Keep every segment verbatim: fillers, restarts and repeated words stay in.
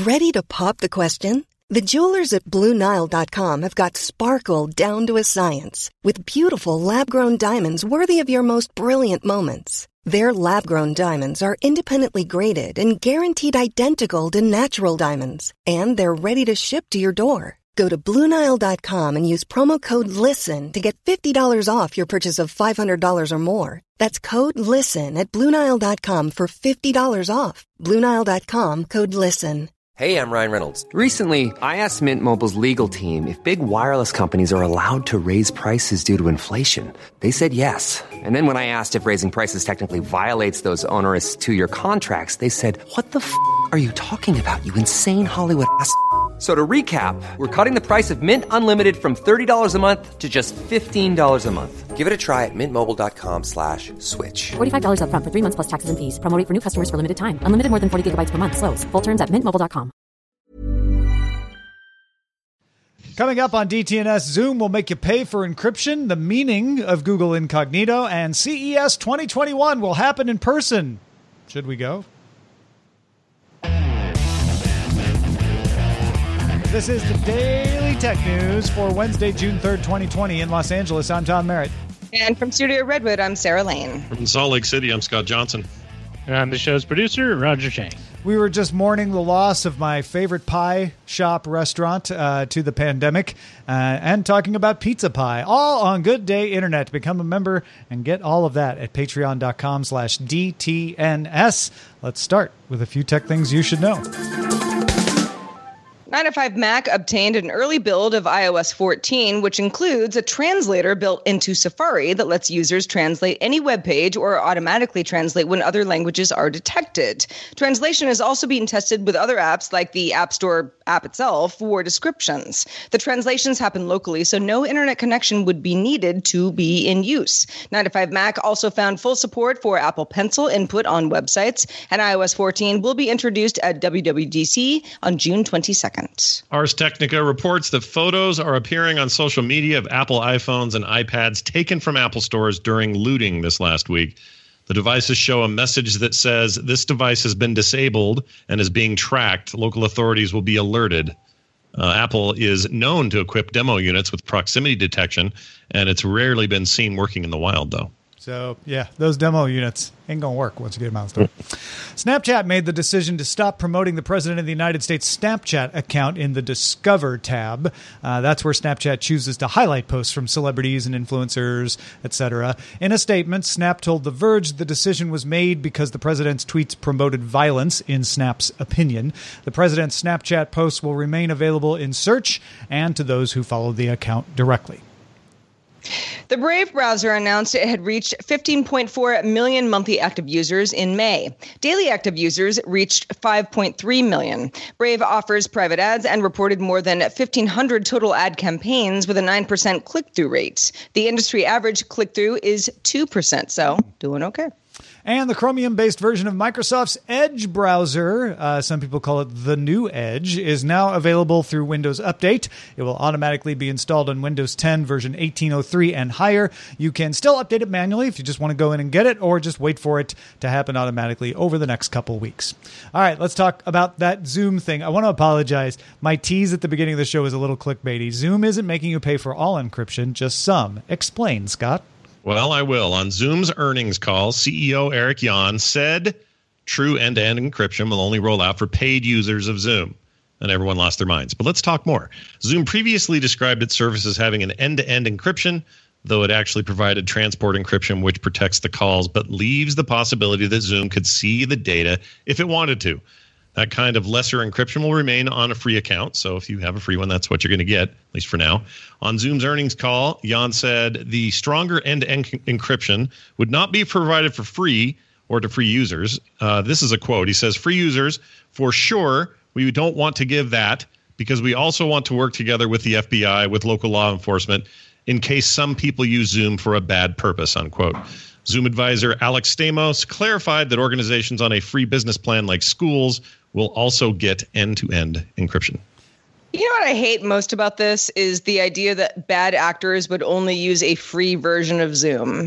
Ready to pop the question? The jewelers at Blue Nile dot com have got sparkle down to a science with beautiful lab-grown diamonds worthy of your most brilliant moments. Their lab-grown diamonds are independently graded and guaranteed identical to natural diamonds, and they're ready to ship to your door. Go to Blue Nile dot com and use promo code LISTEN to get fifty dollars off your purchase of five hundred dollars or more. That's code LISTEN at Blue Nile dot com for fifty dollars off. Blue Nile dot com, code LISTEN. Hey, I'm Ryan Reynolds. Recently, I asked Mint Mobile's legal team if big wireless companies are allowed to raise prices due to inflation. They said yes. And then when I asked if raising prices technically violates those onerous two-year contracts, they said, what the f*** are you talking about, you insane Hollywood ass f- So to recap, we're cutting the price of Mint Unlimited from thirty dollars a month to just fifteen dollars a month. Give it a try at mintmobile.com slash switch. forty-five dollars up front for three months plus taxes and fees. Promo rate for new customers for limited time. Unlimited more than forty gigabytes per month. Slows full terms at mint mobile dot com. Coming up on D T N S, Zoom will make you pay for encryption, the meaning of Google Incognito, and C E S twenty twenty-one will happen in person. Should we go? This is the Daily Tech News for Wednesday, June third, twenty twenty in Los Angeles. I'm Tom Merritt. And from Studio Redwood, I'm Sarah Lane. From Salt Lake City, I'm Scott Johnson. And I'm the show's producer, Roger Chang. We were just mourning the loss of my favorite pie shop restaurant uh, to the pandemic uh, and talking about pizza pie, all on Good Day Internet. Become a member and get all of that at patreon.com slash DTNS. Let's start with a few tech things you should know. nine to five Mac obtained an early build of i O S fourteen, which includes a translator built into Safari that lets users translate any web page or automatically translate when other languages are detected. Translation is also being tested with other apps like the App Store app itself for descriptions. The translations happen locally, so no internet connection would be needed to be in use. nine to five Mac also found full support for Apple Pencil input on websites, and i O S fourteen will be introduced at W W D C on June twenty-second. Ars Technica reports that photos are appearing on social media of Apple iPhones and iPads taken from Apple stores during looting this last week. The devices show a message that says this device has been disabled and is being tracked. Local authorities will be alerted. Uh, Apple is known to equip demo units with proximity detection, and it's rarely been seen working in the wild, though. So, yeah, those demo units ain't going to work once you get them out of the store. Snapchat made the decision to stop promoting the President of the United States Snapchat account in the Discover tab. Uh, that's where Snapchat chooses to highlight posts from celebrities and influencers, et cetera. In a statement, Snap told The Verge the decision was made because the president's tweets promoted violence, in Snap's opinion. The president's Snapchat posts will remain available in search and to those who follow the account directly. The Brave browser announced it had reached fifteen point four million monthly active users in May. Daily active users reached five point three million. Brave offers private ads and reported more than fifteen hundred total ad campaigns with a nine percent click-through rate. The industry average click-through is two percent, so doing okay. And the Chromium-based version of Microsoft's Edge browser, uh, some people call it the new Edge, is now available through Windows Update. It will automatically be installed on Windows ten version eighteen oh three and higher. You can still update it manually if you just want to go in and get it, or just wait for it to happen automatically over the next couple weeks. All right, let's talk about that Zoom thing. I want to apologize. My tease at the beginning of the show is a little clickbaity. Zoom isn't making you pay for all encryption, just some. Explain, Scott. Well, I will. On Zoom's earnings call, C E O Eric Yuan said true end-to-end encryption will only roll out for paid users of Zoom. And everyone lost their minds. But let's talk more. Zoom previously described its service as having an end-to-end encryption, though it actually provided transport encryption, which protects the calls, but leaves the possibility that Zoom could see the data if it wanted to. That kind of lesser encryption will remain on a free account. So if you have a free one, that's what you're going to get, at least for now. On Zoom's earnings call, Jan said the stronger end-to-end encryption would not be provided for free or to free users. Uh, this is a quote. He says, free users, for sure, we don't want to give that because we also want to work together with the F B I, with local law enforcement, in case some people use Zoom for a bad purpose, unquote. Zoom advisor Alex Stamos clarified that organizations on a free business plan like schools will also get end-to-end encryption. You know what I hate most about this is the idea that bad actors would only use a free version of Zoom.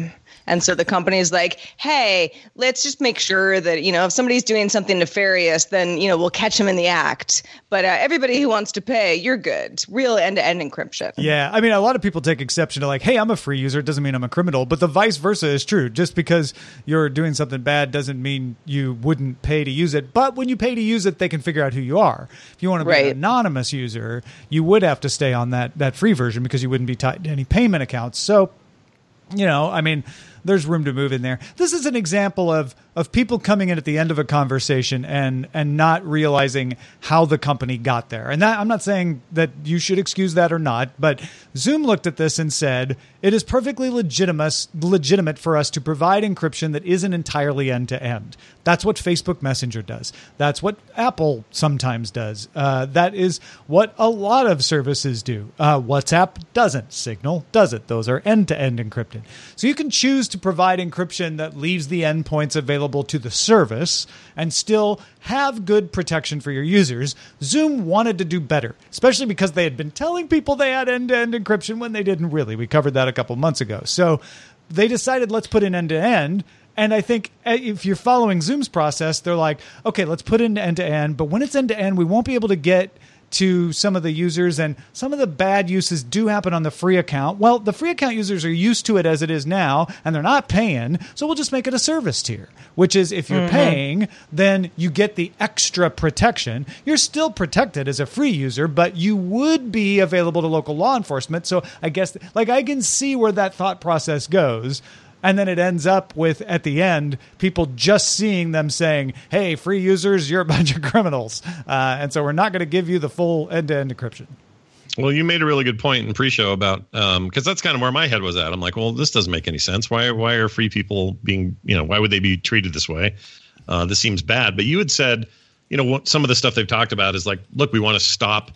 And so the company is like, hey, let's just make sure that, you know, if somebody's doing something nefarious, then, you know, we'll catch them in the act. But uh, everybody who wants to pay, you're good. Real end-to-end encryption. Yeah. I mean, a lot of people take exception to like, hey, I'm a free user. It doesn't mean I'm a criminal. But the vice versa is true. Just because you're doing something bad doesn't mean you wouldn't pay to use it. But when you pay to use it, they can figure out who you are. If you want to be Right. an anonymous user, you would have to stay on that, that free version because you wouldn't be tied to any payment accounts. So, you know, I mean, there's room to move in there. This is an example of of people coming in at the end of a conversation and and not realizing how the company got there. And that, I'm not saying that you should excuse that or not, but Zoom looked at this and said, it is perfectly legitimate legitimate for us to provide encryption that isn't entirely end-to-end. That's what Facebook Messenger does. That's what Apple sometimes does. Uh, that is what a lot of services do. Uh, WhatsApp doesn't. Signal doesn't. Those are end-to-end encrypted. So you can choose to provide encryption that leaves the endpoints available to the service and still have good protection for your users. Zoom wanted to do better, especially because they had been telling people they had end-to-end encryption when they didn't really. We covered that a couple months ago. So they decided, let's put in end-to-end. And I think if you're following Zoom's process, they're like, okay, let's put in end-to-end. But when it's end-to-end, we won't be able to get to some of the users, and some of the bad uses do happen on the free account. Well, the free account users are used to it as it is now, and they're not paying, so we'll just make it a service tier, which is if you're mm-hmm. paying, then you get the extra protection. You're still protected as a free user, but you would be available to local law enforcement. So I guess, like, I can see where that thought process goes. And then it ends up with, at the end, people just seeing them saying, hey, free users, you're a bunch of criminals. Uh, and so we're not going to give you the full end-to-end encryption. Well, you made a really good point in pre-show about, um, because that's kind of where my head was at. I'm like, well, this doesn't make any sense. Why, why are free people being, you know, why would they be treated this way? Uh, this seems bad. But you had said, you know, what, some of the stuff they've talked about is like, look, we want to stop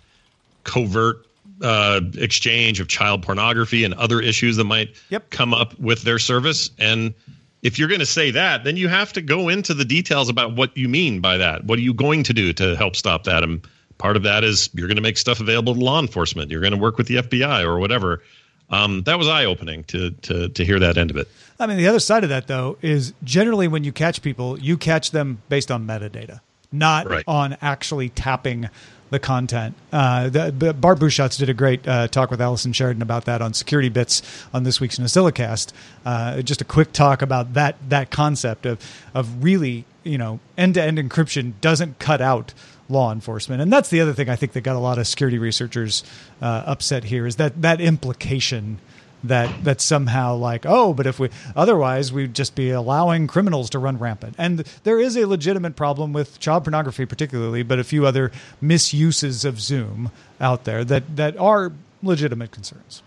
covert Uh, exchange of child pornography and other issues that might yep. come up with their service. And if you're going to say that, then you have to go into the details about what you mean by that. What are you going to do to help stop that? And part of that is you're going to make stuff available to law enforcement. You're going to work with the F B I or whatever. Um, that was eye-opening to, to to hear that end of it. I mean, the other side of that, though, is generally when you catch people, you catch them based on metadata, not right. on actually tapping the content. Uh, the, the Bart Busschots did a great uh, talk with Allison Sheridan about that on Security Bits on this week's Nosilicast. Uh, just a quick talk about that that concept of of really, you know, end-to-end encryption doesn't cut out law enforcement. And that's the other thing I think that got a lot of security researchers uh, upset here is that that implication that that somehow like, oh, but if we otherwise we'd just be allowing criminals to run rampant. And there is a legitimate problem with child pornography particularly, but a few other misuses of Zoom out there that that are legitimate concerns.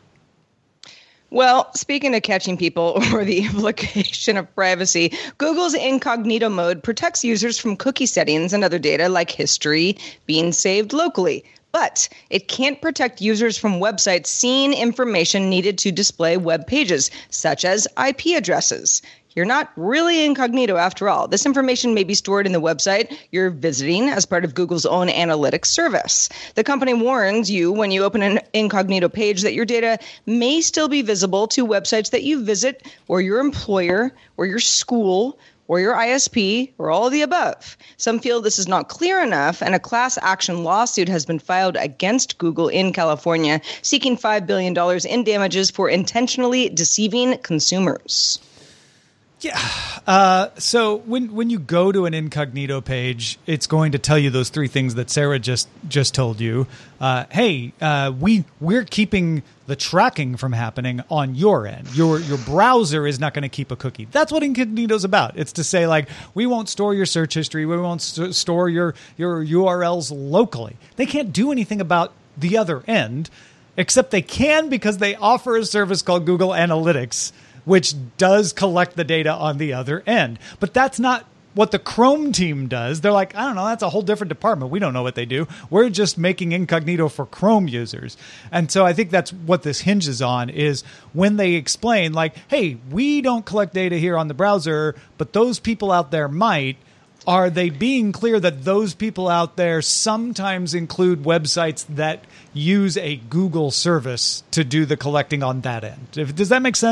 Well, speaking of catching people or the implication of privacy, Google's incognito mode protects users from cookie settings and other data like history being saved locally. But it can't protect users from websites seeing information needed to display web pages, such as I P addresses. You're not really incognito after all. This information may be stored in the website you're visiting as part of Google's own analytics service. The company warns you when you open an incognito page that your data may still be visible to websites that you visit, or your employer, or your school, or your I S P, or all of the above. Some feel this is not clear enough, and a class action lawsuit has been filed against Google in California, seeking five billion dollars in damages for intentionally deceiving consumers. Yeah. Uh, so when when you go to an incognito page, it's going to tell you those three things that Sarah just just told you. Uh, hey, uh, we we're keeping the tracking from happening on your end. Your your browser is not going to keep a cookie. That's what incognito's about. It's to say, like, we won't store your search history. We won't st- store your your U R Ls locally. They can't do anything about the other end, except they can because they offer a service called Google Analytics, which does collect the data on the other end. But that's not what the Chrome team does. They're like, I don't know, that's a whole different department. We don't know what they do. We're just making incognito for Chrome users. And so I think that's what this hinges on, is when they explain, like, hey, we don't collect data here on the browser, but those people out there might. Are they being clear that those people out there sometimes include websites that use a Google service to do the collecting on that end? Does that make sense?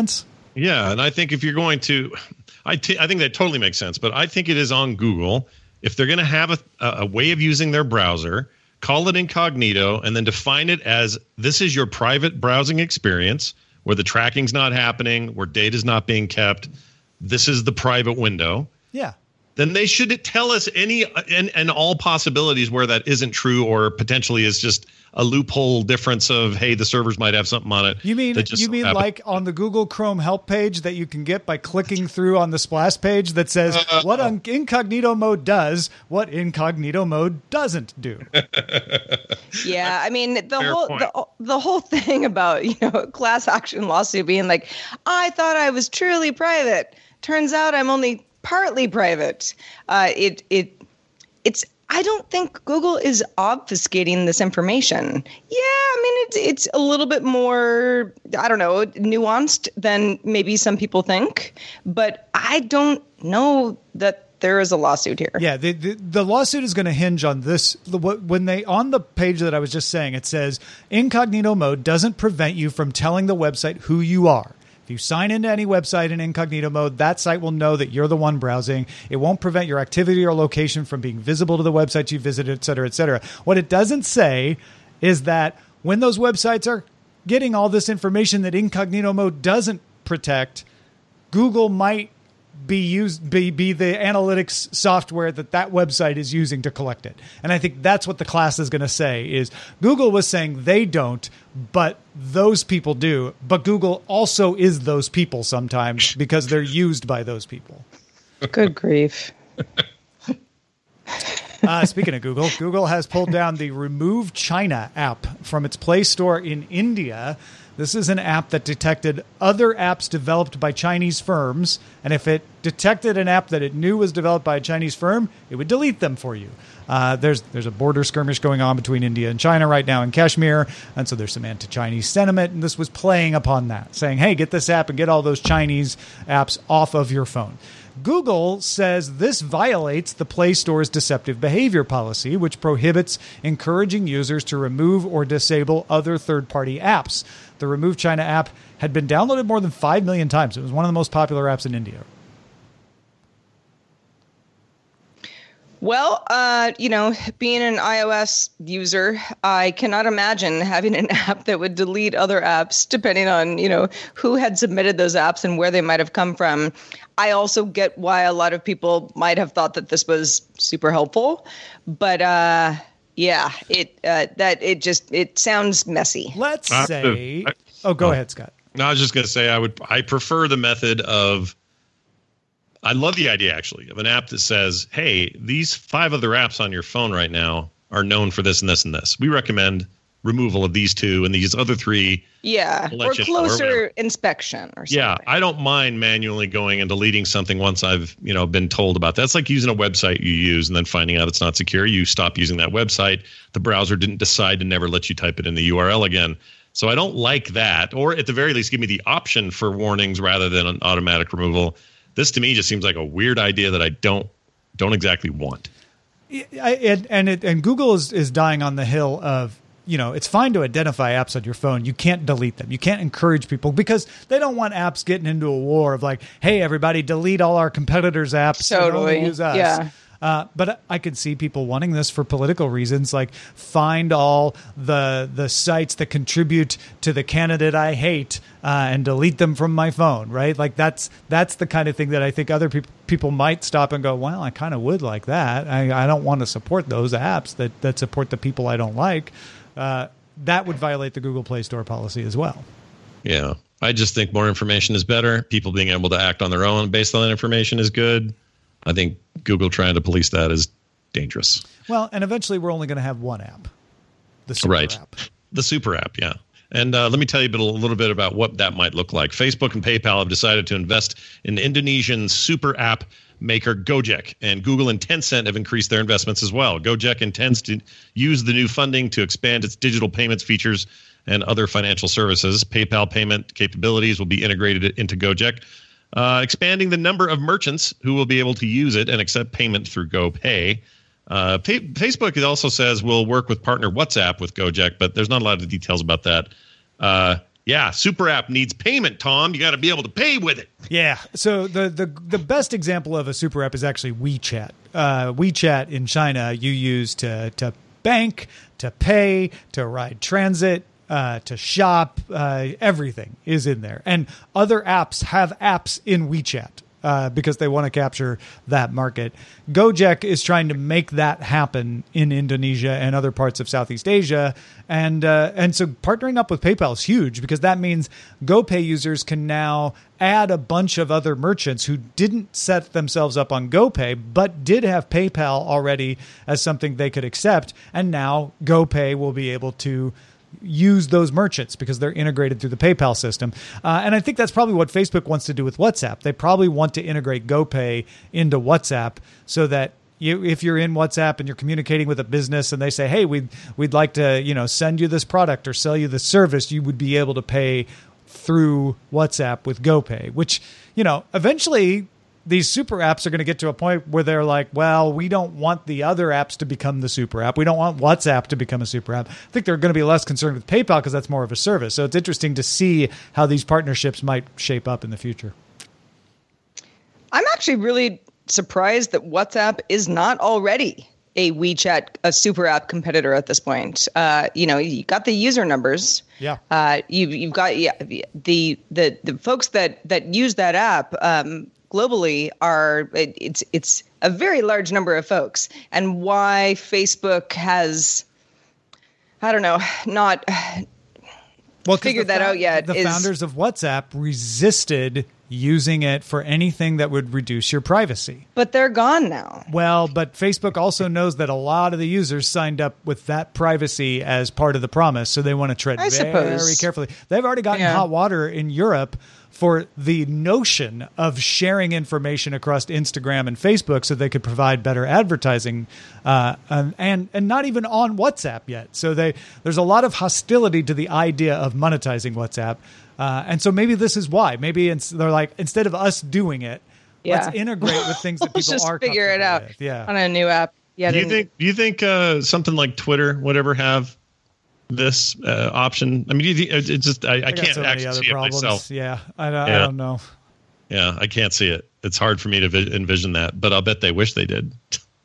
Yeah, and I think if you're going to, I, t- I think that totally makes sense. But I think it is on Google if they're going to have a, a way of using their browser, call it incognito, and then define it as this is your private browsing experience where the tracking's not happening, where data's not being kept. This is the private window. Yeah. Then they should tell us any and, and all possibilities where that isn't true or potentially is just a loophole difference of, hey, the servers might have something on it. You mean you mean happen. like on the Google Chrome help page that you can get by clicking through on the splash page that says uh, what un- incognito mode does, what incognito mode doesn't do. Yeah, I mean the whole the, the whole thing about, you know, class action lawsuit being like, I thought I was truly private. Turns out I'm only partly private. Uh, it it it's. I don't think Google is obfuscating this information. Yeah, I mean it's it's a little bit more, I don't know, nuanced than maybe some people think, but I don't know that there is a lawsuit here. Yeah, the the, the lawsuit is going to hinge on this. When they on the page that I was just saying, it says incognito mode doesn't prevent you from telling the website who you are. If you sign into any website in incognito mode, that site will know that you're the one browsing. It won't prevent your activity or location from being visible to the websites you visited, et cetera, et cetera. What it doesn't say is that when those websites are getting all this information that incognito mode doesn't protect, Google might be used be be the analytics software that that website is using to collect it. And I think that's what the class is going to say is Google was saying they don't, but those people do. But Google also is those people sometimes because they're used by those people. Good grief. Uh, speaking of Google, Google has pulled down the Remove China app from its Play Store in India. This is an app that detected other apps developed by Chinese firms, and if it detected an app that it knew was developed by a Chinese firm, it would delete them for you. Uh, there's there's a border skirmish going on between India and China right now in Kashmir, and so there's some anti-Chinese sentiment, and this was playing upon that, saying, hey, get this app and get all those Chinese apps off of your phone. Google says this violates the Play Store's deceptive behavior policy, which prohibits encouraging users to remove or disable other third-party apps. The Remove China app had been downloaded more than five million times. It was one of the most popular apps in India. Well, uh, you know, being an iOS user, I cannot imagine having an app that would delete other apps depending on, you know, who had submitted those apps and where they might have come from. I also get why a lot of people might have thought that this was super helpful, but uh, yeah, it uh, that it just it sounds messy. Let's uh, say, I, oh, go oh, ahead, Scott. No, I was just going to say I would I prefer the method of. I love the idea, actually, of an app that says, hey, these five other apps on your phone right now are known for this and this and this. We recommend removal of these two and these other three. Yeah, or closer or inspection or something. Yeah, I don't mind manually going and deleting something once I've, you know, been told about that. It's like using a website you use and then finding out it's not secure. You stop using that website. The browser didn't decide to never let you type it in the U R L again. So I don't like that. Or at the very least, give me the option for warnings rather than an automatic removal. This to me just seems like a weird idea that I don't don't exactly want. I, and and, it, and Google is, is dying on the hill of, you know, it's fine to identify apps on your phone. You can't delete them. You can't encourage people because they don't want apps getting into a war of like, hey, everybody, delete all our competitors' apps. Totally. And only use us. Yeah. Uh, but I could see people wanting this for political reasons, like find all the the sites that contribute to the candidate I hate uh, and delete them from my phone, right? Like that's that's the kind of thing that I think other people people might stop and go, well, I kind of would like that. I, I don't want to support those apps that, that support the people I don't like. Uh, that would violate the Google Play Store policy as well. Yeah, I just think more information is better. People being able to act on their own based on that information is good. I think Google trying to police that is dangerous. Well, and eventually we're only going to have one app, the Super right. app. The Super app, yeah. And uh, let me tell you a, bit, a little bit about what that might look like. Facebook and PayPal have decided to invest in Indonesian super app maker Gojek, and Google and Tencent have increased their investments as well. Gojek intends to use the new funding to expand its digital payments features and other financial services. PayPal payment capabilities will be integrated into Gojek, Uh, expanding the number of merchants who will be able to use it and accept payment through GoPay. Uh, pay, Facebook also says we'll work with partner WhatsApp with Gojek, but there's not a lot of details about that. Uh, Yeah, super app needs payment, Tom. You got to be able to pay with it. Yeah. So the, the the best example of a super app is actually WeChat. Uh, WeChat in China you use to to bank, to pay, to ride transit, uh, to shop. Uh, everything is in there. And other apps have apps in WeChat. Uh, because they want to capture that market. Gojek is trying to make that happen in Indonesia and other parts of Southeast Asia. And uh, and so partnering up with PayPal is huge because that means GoPay users can now add a bunch of other merchants who didn't set themselves up on GoPay, but did have PayPal already as something they could accept. And now GoPay will be able to use those merchants because they're integrated through the PayPal system. Uh, and I think that's probably what Facebook wants to do with WhatsApp. They probably want to integrate GoPay into WhatsApp so that you, if you're in WhatsApp and you're communicating with a business and they say, hey, we'd, we'd like to, you know, send you this product or sell you this service, you would be able to pay through WhatsApp with GoPay, which, you know, eventually these super apps are going to get to a point where they're like, well, we don't want the other apps to become the super app. We don't want WhatsApp to become a super app. I think they're going to be less concerned with PayPal because that's more of a service. So it's interesting to see how these partnerships might shape up in the future. I'm actually really surprised that WhatsApp is not already a WeChat, a super app competitor at this point. Uh, you know, you got the user numbers. Yeah. Uh, you, you've got yeah, the the the folks that that use that app. Um, globally are it, it's it's a very large number of folks, and why Facebook has, I don't know, not well, figured the, that out yet. The is, founders of WhatsApp resisted using it for anything that would reduce your privacy. But they're gone now. Well, but Facebook also knows that a lot of the users signed up with that privacy as part of the promise, so they want to tread I very suppose. carefully. They've already gotten Yeah. hot water in Europe for the notion of sharing information across Instagram and Facebook so they could provide better advertising, uh, and, and and not even on WhatsApp yet. So they there's a lot of hostility to the idea of monetizing WhatsApp. Uh, and so maybe this is why. Maybe it's, they're like, instead of us doing it, Yeah. let's integrate with things that Let's people just are figure it comfortable out with. Yeah. on a new app. Yeah. Do you then- think? Do you think uh, something like Twitter would ever have this uh, option? I mean, do you think, it's just I, I I got can't so many actually other see it problems. myself. Yeah, I, don't- I Yeah. don't know. Yeah, I can't see it. It's hard for me to vi- envision that, but I'll bet they wish they did.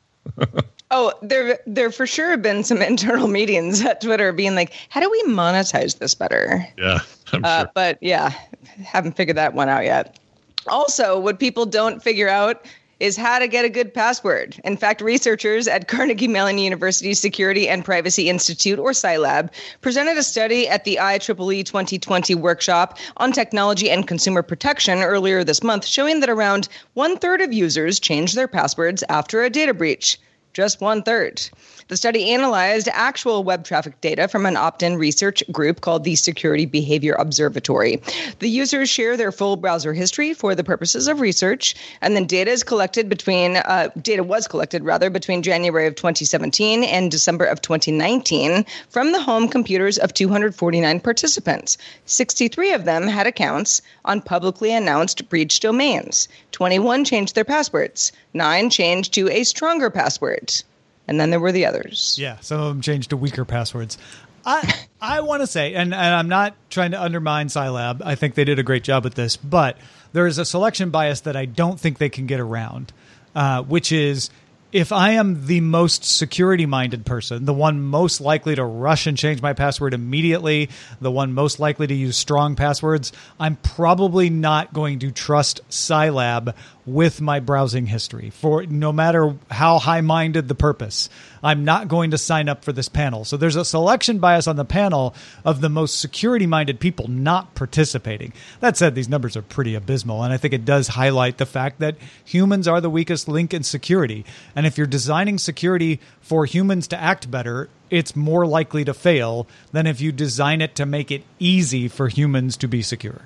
Oh, there, there for sure have been some internal meetings at Twitter being like, how do we monetize this better? Yeah, I'm Uh, sure. but yeah, haven't figured that one out yet. Also, what people don't figure out is how to get a good password. In fact, researchers at Carnegie Mellon University's Security and Privacy Institute, or Scilab, presented a study at the I triple E twenty twenty workshop on technology and consumer protection earlier this month, showing that around one third of users changed their passwords after a data breach. Just one third. The study analyzed actual web traffic data from an opt-in research group called the Security Behavior Observatory. The users share their full browser history for the purposes of research, and then data is collected between uh, data was collected rather between January of twenty seventeen and December of twenty nineteen from the home computers of two hundred forty-nine participants. sixty-three of them had accounts on publicly announced breach domains. twenty-one changed their passwords. Nine changed to a stronger password. And then there were the others. Yeah, some of them changed to weaker passwords. I I want to say, and, and I'm not trying to undermine Scilab. I think they did a great job with this, but there is a selection bias that I don't think they can get around, uh, which is if I am the most security-minded person, the one most likely to rush and change my password immediately, the one most likely to use strong passwords, I'm probably not going to trust Scilab with my browsing history, for no matter how high-minded the purpose. I'm not going to sign up for this panel. So there's a selection bias on the panel of the most security-minded people not participating. That said, these numbers are pretty abysmal, and I think it does highlight the fact that humans are the weakest link in security. And if you're designing security for humans to act better, it's more likely to fail than if you design it to make it easy for humans to be secure.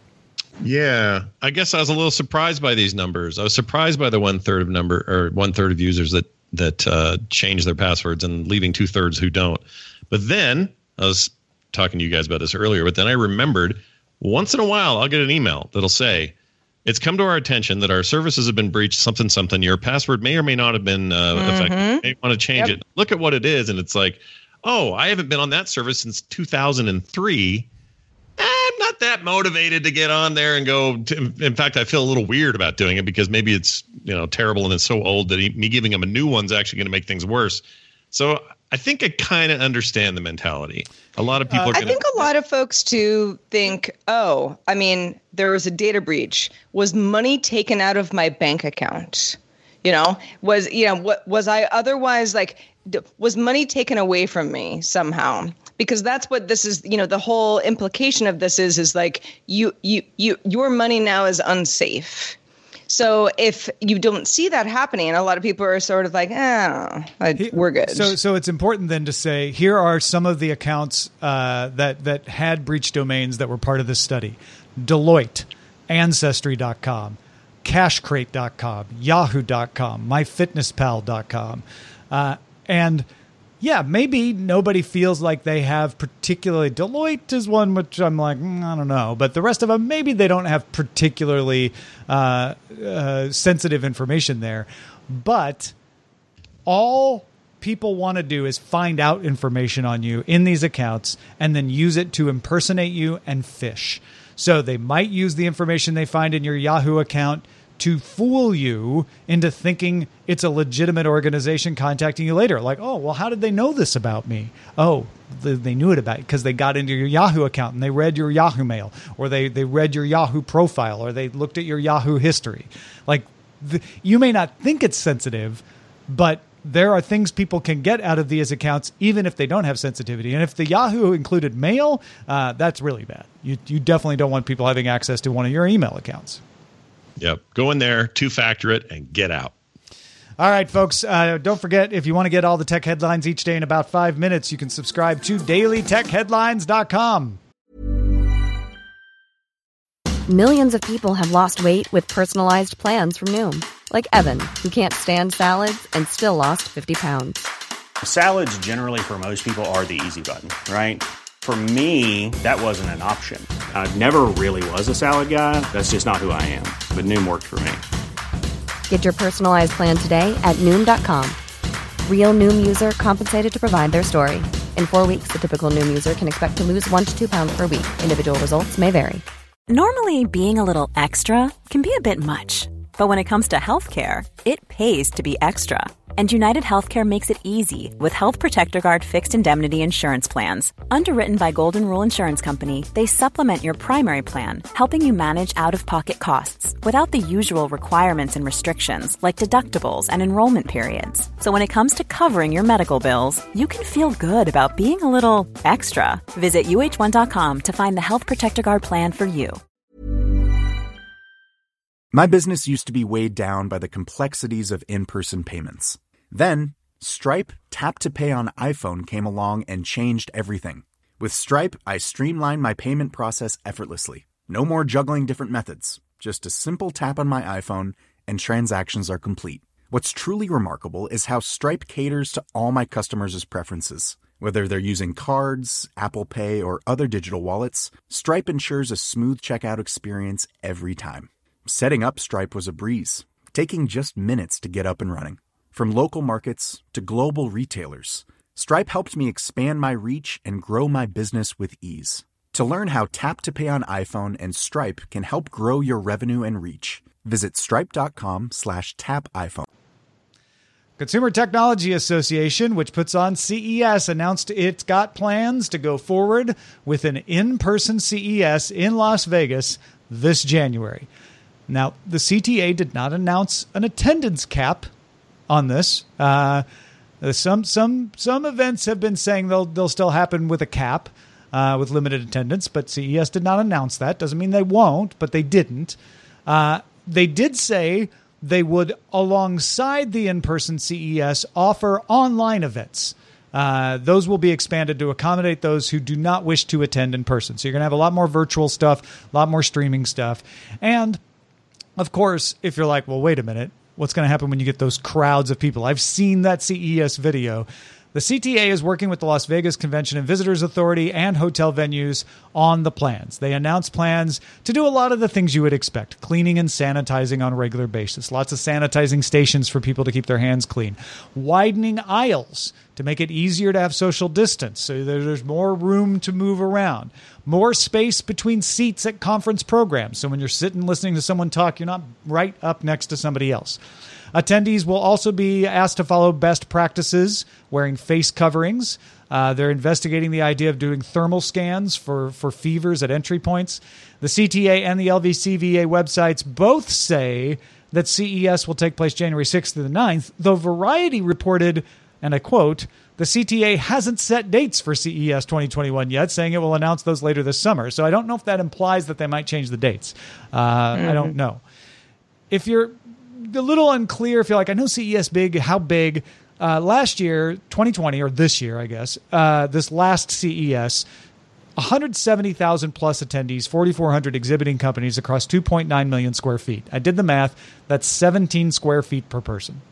Yeah, I guess I was a little surprised by these numbers. I was surprised by the one third of number or one third of users that that uh, change their passwords and leaving two thirds who don't. But then I was talking to you guys about this earlier. But then I remembered once in a while I'll get an email that'll say, "It's come to our attention that our services have been breached. Something something. Your password may or may not have been uh, Mm-hmm. affected. You may want to change Yep. it. Look at what it is." And it's like, oh, I haven't been on that service since two thousand three. I'm not that motivated to get on there and go. To, in fact, I feel a little weird about doing it because maybe it's, you know, terrible and it's so old that he, me giving him a new one's actually going to make things worse. So I think I kind of understand the mentality. A lot of people uh, are going to. I think a lot of folks too think, oh, I mean, there was a data breach. Was money taken out of my bank account? You know, was, you know, what was I otherwise like, was money taken away from me somehow? Because that's what this is, you know, the whole implication of this is, is like you, you, you, your money now is unsafe. So if you don't see that happening, a lot of people are sort of like, oh, I, we're good. So, so it's important then to say, here are some of the accounts uh, that, that had breached domains that were part of this study. Deloitte, Ancestry dot com, Cashcrate dot com, Yahoo dot com, My Fitness Pal dot com. Uh, and yeah, maybe nobody feels like they have particularly. Deloitte is one which I'm like, mm, I don't know. But the rest of them, maybe they don't have particularly uh, uh, sensitive information there. But all people want to do is find out information on you in these accounts and then use it to impersonate you and phish. So they might use the information they find in your Yahoo account to fool you into thinking it's a legitimate organization contacting you later. Like, oh, well, how did they know this about me? Oh, they knew it about you because they got into your Yahoo account and they read your Yahoo mail, or they, they read your Yahoo profile, or they looked at your Yahoo history. Like, the, you may not think it's sensitive, but there are things people can get out of these accounts even if they don't have sensitivity. And if the Yahoo included mail, uh, that's really bad. You, you definitely don't want people having access to one of your email accounts. Yep. Go in there, two-factor it, and get out. All right, folks. Uh, don't forget, if you want to get all the tech headlines each day in about five minutes, you can subscribe to daily tech headlines dot com. Millions of people have lost weight with personalized plans from Noom. Like Evan, who can't stand salads and still lost fifty pounds. Salads generally for most people are the easy button, right? For me, that wasn't an option. I never really was a salad guy. That's just not who I am. But Noom worked for me. Get your personalized plan today at Noom dot com. Real Noom user compensated to provide their story. In four weeks, the typical Noom user can expect to lose one to two pounds per week. Individual results may vary. Normally, being a little extra can be a bit much. But when it comes to healthcare, it pays to be extra. And United Healthcare makes it easy with Health Protector Guard fixed indemnity insurance plans. Underwritten by Golden Rule Insurance Company, they supplement your primary plan, helping you manage out-of-pocket costs without the usual requirements and restrictions like deductibles and enrollment periods. So when it comes to covering your medical bills, you can feel good about being a little extra. Visit U H one dot com to find the Health Protector Guard plan for you. My business used to be weighed down by the complexities of in-person payments. Then, Stripe Tap to Pay on iPhone came along and changed everything. With Stripe, I streamlined my payment process effortlessly. No more juggling different methods. Just a simple tap on my iPhone and transactions are complete. What's truly remarkable is how Stripe caters to all my customers' preferences. Whether they're using cards, Apple Pay, or other digital wallets, Stripe ensures a smooth checkout experience every time. Setting up Stripe was a breeze, taking just minutes to get up and running. From local markets to global retailers, Stripe helped me expand my reach and grow my business with ease. To learn how Tap to Pay on iPhone and Stripe can help grow your revenue and reach, visit stripe.com slash tap iPhone. Consumer Technology Association, which puts on C E S, announced it's got plans to go forward with an in-person C E S in Las Vegas this January. Now, the C T A did not announce an attendance cap on this. Uh, some some some events have been saying they'll they'll still happen with a cap, uh, with limited attendance, but C E S did not announce that. Doesn't mean they won't, but they didn't. Uh, they did say they would, alongside the in-person C E S, offer online events. Uh, those will be expanded to accommodate those who do not wish to attend in person. So you're going to have a lot more virtual stuff, a lot more streaming stuff, and of course, if you're like, well, wait a minute, what's going to happen when you get those crowds of people? I've seen that C E S video. The C T A is working with the Las Vegas Convention and Visitors Authority and hotel venues on the plans. They announced plans to do a lot of the things you would expect, cleaning and sanitizing on a regular basis, lots of sanitizing stations for people to keep their hands clean, widening aisles to to make it easier to have social distance so there's more room to move around, more space between seats at conference programs. So when you're sitting listening to someone talk, you're not right up next to somebody else. Attendees will also be asked to follow best practices, wearing face coverings. Uh, they're investigating the idea of doing thermal scans for, for fevers at entry points. The C T A and the L V C V A websites both say that C E S will take place January sixth to the ninth, though Variety reported, and I quote, the C T A hasn't set dates for C E S twenty twenty-one yet, saying it will announce those later this summer. So I don't know if that implies that they might change the dates. Uh, mm-hmm. I don't know. If you're a little unclear, if you're like, I know C E S big, how big? Uh, last year, twenty twenty, or this year, I guess, uh, this last C E S, one hundred seventy thousand plus attendees, forty-four hundred exhibiting companies across two point nine million square feet. I did the math. That's seventeen square feet per person.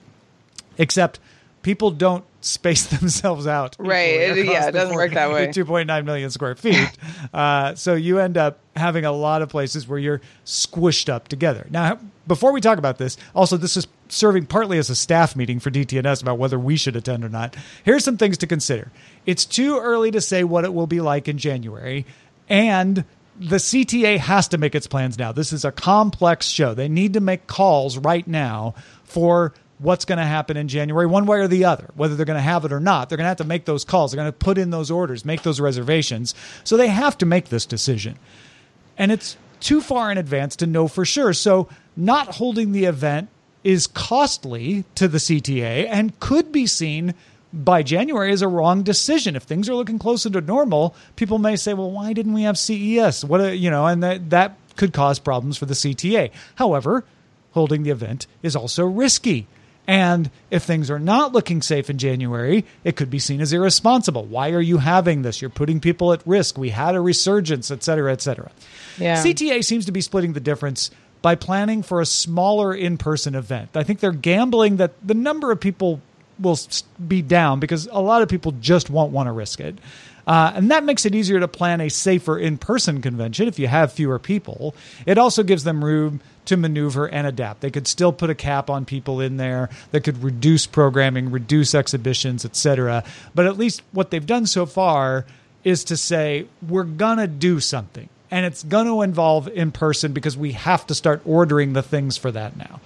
Except people don't space themselves out. Right. Yeah, it doesn't work that way. two point nine million square feet. Uh, so you end up having a lot of places where you're squished up together. Now, before we talk about this, also this is serving partly as a staff meeting for D T N S about whether we should attend or not. Here's some things to consider. It's too early to say what it will be like in January, and the C T A has to make its plans now. This is a complex show. They need to make calls right now for what's going to happen in January, one way or the other, whether they're going to have it or not. They're going to have to make those calls. They're going to put in those orders, make those reservations. So they have to make this decision. And it's too far in advance to know for sure. So not holding the event is costly to the C T A and could be seen by January as a wrong decision. If things are looking closer to normal, people may say, well, why didn't we have C E S? What a, you know, and that, that could cause problems for the C T A. However, holding the event is also risky. And if things are not looking safe in January, it could be seen as irresponsible. Why are you having this? You're putting people at risk. We had a resurgence, et cetera, et cetera. Yeah. C T A seems to be splitting the difference by planning for a smaller in-person event. I think they're gambling that the number of people will be down because a lot of people just won't want to risk it. Uh, and that makes it easier to plan a safer in-person convention if you have fewer people. It also gives them room to maneuver and adapt. They could still put a cap on people in there. They could reduce programming, reduce exhibitions, et cetera. But at least what they've done so far is to say, we're going to do something. And it's going to involve in-person because we have to start ordering the things for that now.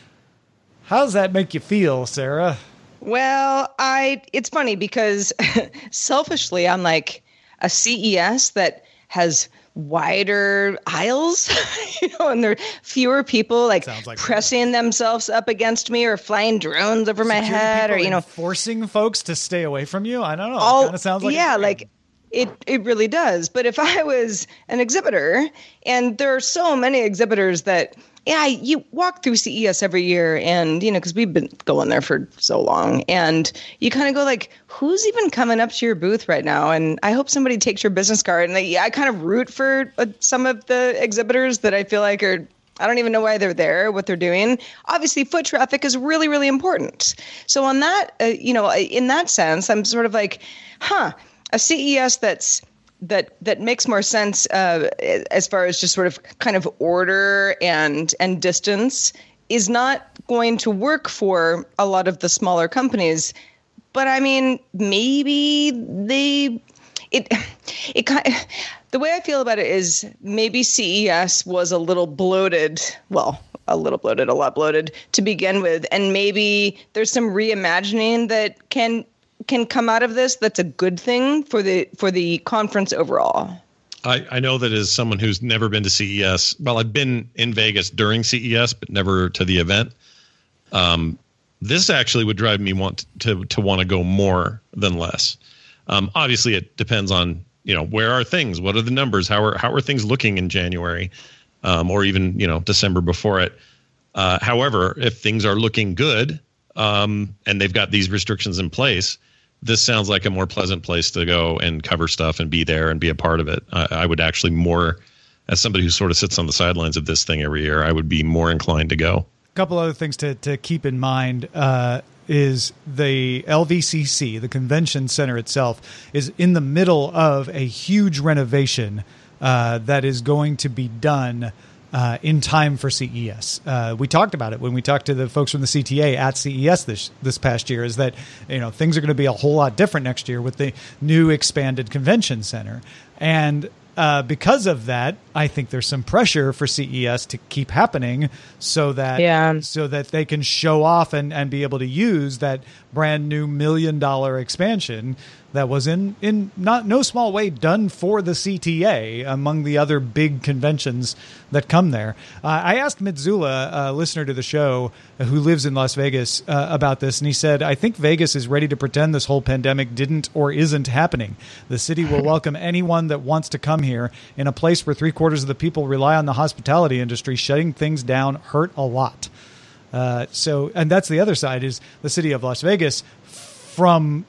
How does that make you feel, Sarah? Well, I it's funny because selfishly, I'm like a C E S that has wider aisles, you know, and there are fewer people like, like pressing that. themselves up against me or flying drones over my Security head or, you know, forcing folks to stay away from you. I don't know. All, it kind of sounds like yeah, like it, it really does. But if I was an exhibitor, and there are so many exhibitors that, yeah, you walk through C E S every year and, you know, because we've been going there for so long and you kind of go like, who's even coming up to your booth right now? And I hope somebody takes your business card. And I, I kind of root for uh, some of the exhibitors that I feel like are, I don't even know why they're there, what they're doing. Obviously, foot traffic is really, really important. So on that, uh, you know, in that sense, I'm sort of like, huh, a C E S that's that that makes more sense uh, as far as just sort of kind of order and and distance is not going to work for a lot of the smaller companies. But I mean, maybe they it it kind of, the way I feel about it is maybe C E S was a little bloated. Well, a little bloated, a lot bloated to begin with, and maybe there's some reimagining that can. can come out of this that's a good thing for the for the conference overall. I, I know that as someone who's never been to C E S, well, I've been in Vegas during C E S, but never to the event. Um, this actually would drive me want to to want to go more than less. Um, obviously, it depends on, you know, where are things, what are the numbers, how are how are things looking in January, um, or even, you know, December before it. Uh, however, if things are looking good, um, and they've got these restrictions in place, this sounds like a more pleasant place to go and cover stuff and be there and be a part of it. I, I would actually more, as somebody who sort of sits on the sidelines of this thing every year, I would be more inclined to go. A couple other things to, to keep in mind uh, is the L V C C, the convention center itself, is in the middle of a huge renovation uh, that is going to be done uh, in time for C E S. Uh, we talked about it when we talked to the folks from the C T A at C E S this this past year, is that, you know, things are going to be a whole lot different next year with the new expanded convention center. And uh, because of that, I think there's some pressure for C E S to keep happening so that yeah. so that they can show off and, and be able to use that brand new million dollar expansion that was in, in not no small way done for the C T A among the other big conventions that come there. Uh, I asked Mitsula, a listener to the show who lives in Las Vegas, uh, about this, and he said, I think Vegas is ready to pretend this whole pandemic didn't or isn't happening. The city will welcome anyone that wants to come here. In a place where three quarters of the people rely on the hospitality industry, shutting things down hurt a lot. Uh, so, and that's the other side, is the city of Las Vegas from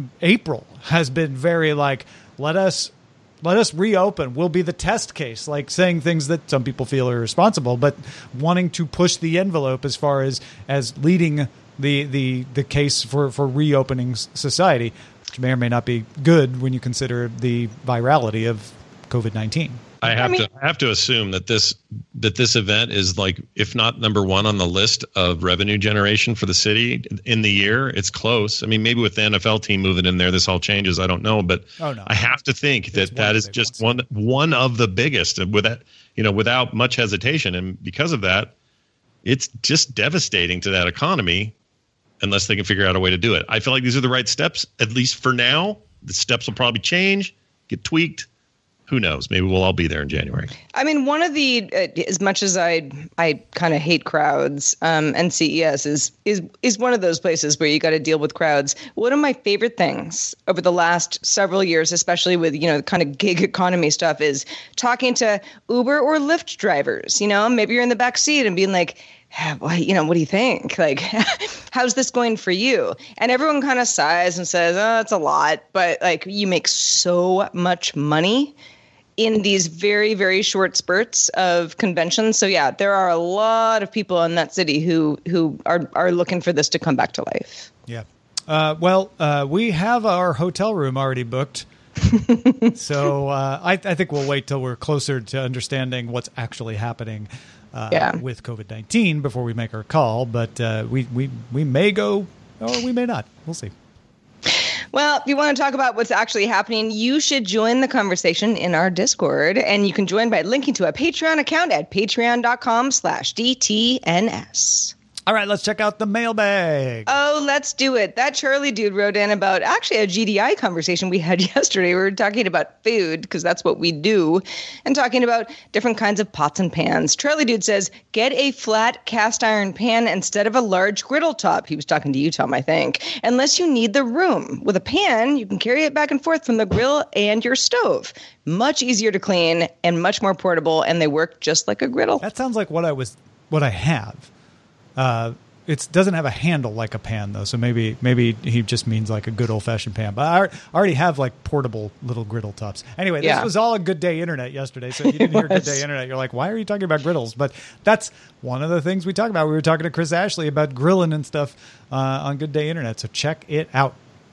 April has been very like, let us let us reopen. We'll be the test case, like saying things that some people feel are irresponsible, but wanting to push the envelope as far as as leading the the the case for for reopening society, which may or may not be good when you consider the virality of COVID nineteen. I have I mean, to I have to assume that this that this event is, like, if not number one on the list of revenue generation for the city in the year, it's close. I mean, maybe with the N F L team moving in there, this all changes. I don't know, but oh, no. I have to think that that is just one one of the biggest, without you know without much hesitation. And because of that, it's just devastating to that economy unless they can figure out a way to do it. I feel like these are the right steps, at least for now. The steps will probably change, get tweaked. Who knows? Maybe we'll all be there in January. I mean, one of the, uh, as much as I I kind of hate crowds, um, and C E S is is is one of those places where you got to deal with crowds. One of my favorite things over the last several years, especially with, you know, kind of gig economy stuff, is talking to Uber or Lyft drivers. You know, maybe you're in the back seat and being like, well, you know, what do you think? Like, how's this going for you? And everyone kind of sighs and says, oh, it's a lot. But like, you make so much money in these very, very short spurts of conventions. So yeah, there are a lot of people in that city who who are, are looking for this to come back to life. Yeah. Uh, well, uh, we have our hotel room already booked. so uh, I, I think we'll wait till we're closer to understanding what's actually happening uh, yeah. with COVID nineteen before we make our call. But uh, we, we, we may go or we may not. We'll see. Well, if you want to talk about what's actually happening, you should join the conversation in our Discord. And you can join by linking to a Patreon account at patreon.com slash DTNS. All right, let's check out the mailbag. Oh, let's do it. That Charlie dude wrote in about actually a G D I conversation we had yesterday. We were talking about food because that's what we do, and talking about different kinds of pots and pans. Charlie dude says, get a flat cast iron pan instead of a large griddle top. He was talking to you, Tom, I think. Unless you need the room. With a pan, you can carry it back and forth from the grill and your stove. Much easier to clean and much more portable, and they work just like a griddle. That sounds like what I was, what I have. Uh, it doesn't have a handle like a pan, though, so maybe maybe he just means like a good old-fashioned pan. But I already have like portable little griddle tops. Anyway, this yeah. was all a Good Day Internet yesterday, so if you didn't hear Good Day Internet, you're like, why are you talking about griddles? But that's one of the things we talk about. We were talking to Chris Ashley about grilling and stuff uh, on Good Day Internet, so check it out.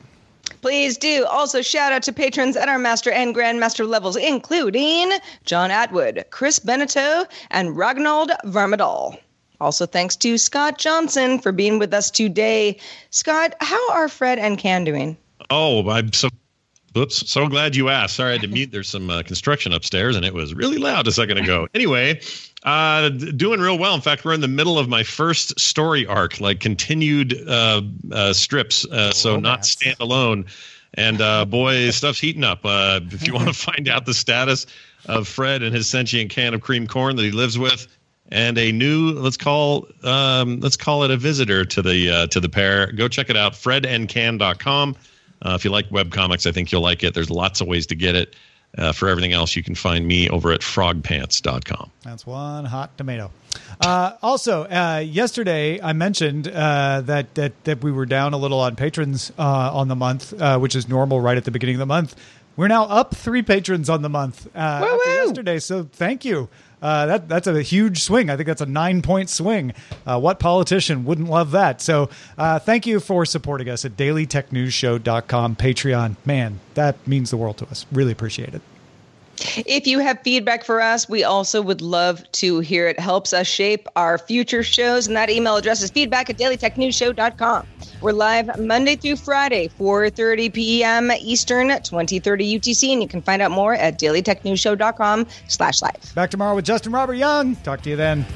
Please do. Also, shout out to patrons at our Master and Grandmaster levels, including John Atwood, Chris Beneteau, and Ragnald Varmadal. Also, thanks to Scott Johnson for being with us today. Scott, how are Fred and Can doing? Oh, I'm so oops, so glad you asked. Sorry, I had to mute. There's some uh, construction upstairs, and it was really loud a second ago. Anyway, uh, doing real well. In fact, we're in the middle of my first story arc, like continued uh, uh, strips, uh, so not standalone. And uh, boy, stuff's heating up. Uh, if you want to find out the status of Fred and his sentient can of cream corn that he lives with, and a new, let's call um, let's call it a visitor to the uh, to the pair. Go check it out, fred and can dot com. Uh, if you like webcomics, I think you'll like it. There's lots of ways to get it. Uh, for everything else, you can find me over at frog pants dot com. That's one hot tomato. Uh, also, uh, yesterday I mentioned uh, that, that that we were down a little on patrons uh, on the month, uh, which is normal right at the beginning of the month. We're now up three patrons on the month uh, after yesterday, so thank you. Uh, that that's a huge swing. I think that's a nine-point swing. Uh, what politician wouldn't love that? So uh, thank you for supporting us at daily tech news show dot com, Patreon. Man, that means the world to us. Really appreciate it. If you have feedback for us, we also would love to hear it. Helps us shape our future shows, and that email address is feedback at daily tech news show dot com. We're live Monday through Friday, four thirty p.m. Eastern, twenty thirty U T C, and you can find out more at daily tech news show dot com slash live. Back tomorrow with Justin Robert Young. Talk to you then.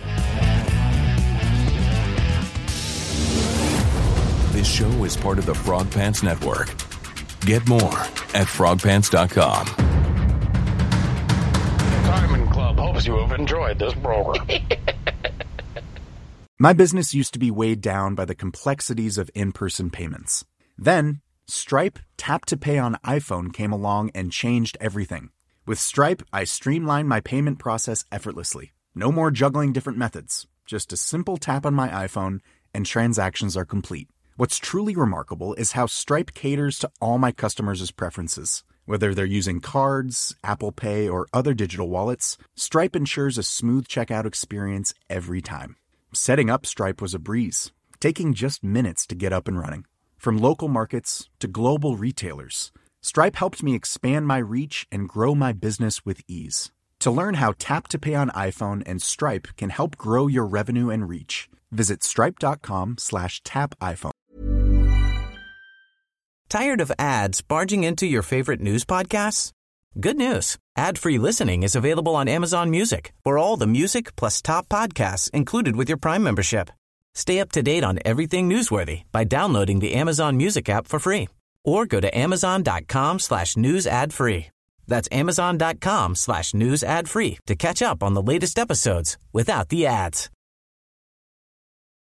This show is part of the Frog Pants Network. Get more at frog pants dot com. Diamond Club hopes you have enjoyed this program. My business used to be weighed down by the complexities of in-person payments. Then, Stripe Tap to Pay on iPhone came along and changed everything. With Stripe, I streamlined my payment process effortlessly. No more juggling different methods. Just a simple tap on my iPhone and transactions are complete. What's truly remarkable is how Stripe caters to all my customers' preferences. Whether they're using cards, Apple Pay, or other digital wallets, Stripe ensures a smooth checkout experience every time. Setting up Stripe was a breeze, taking just minutes to get up and running. From local markets to global retailers, Stripe helped me expand my reach and grow my business with ease. To learn how Tap to Pay on iPhone and Stripe can help grow your revenue and reach, visit stripe.com slash tap iPhone. Tired of ads barging into your favorite news podcasts? Good news. Ad-free listening is available on Amazon Music for all the music plus top podcasts included with your Prime membership. Stay up to date on everything newsworthy by downloading the Amazon Music app for free or go to amazon.com slash news ad free. That's amazon.com slash news ad free to catch up on the latest episodes without the ads.